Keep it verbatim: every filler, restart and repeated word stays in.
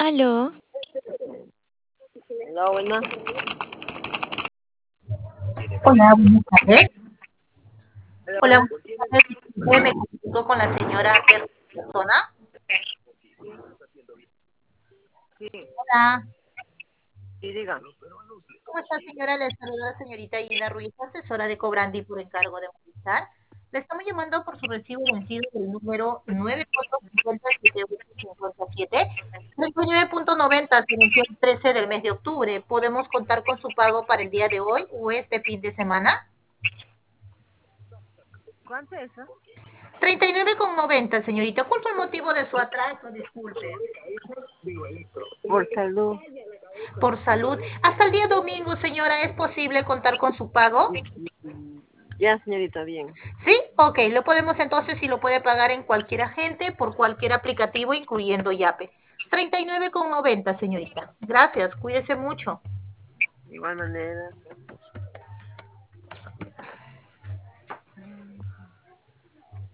Aló, Hola, buena. Hola, buenas tardes. Hola, Hola, buena. buenas tardes. Disculpe, me comunico con la señora persona. Sí, Hola, sí, diga. ¿cómo está, señora? Le saluda la señorita Gina Ruiz, asesora de Cobrandi por encargo de Movistar. Le estamos llamando por su recibo vencido del número nueve punto cincuenta siete ocho cincuenta y siete, treinta y nueve punto noventa, se venció el trece del mes de octubre. ¿Podemos contar con su pago para el día de hoy o este fin de semana? ¿Cuánto es eso? treinta y nueve con noventa, señorita. ¿Cuál fue el motivo de su atraso? Disculpe. Por salud. Por salud. Hasta el día domingo, señora, ¿es posible contar con su pago? Ya, señorita, bien. Sí, ok, lo podemos entonces, si lo puede pagar en cualquier agente, por cualquier aplicativo, incluyendo Yape. treinta y nueve con noventa, señorita. Gracias, cuídese mucho. De igual manera.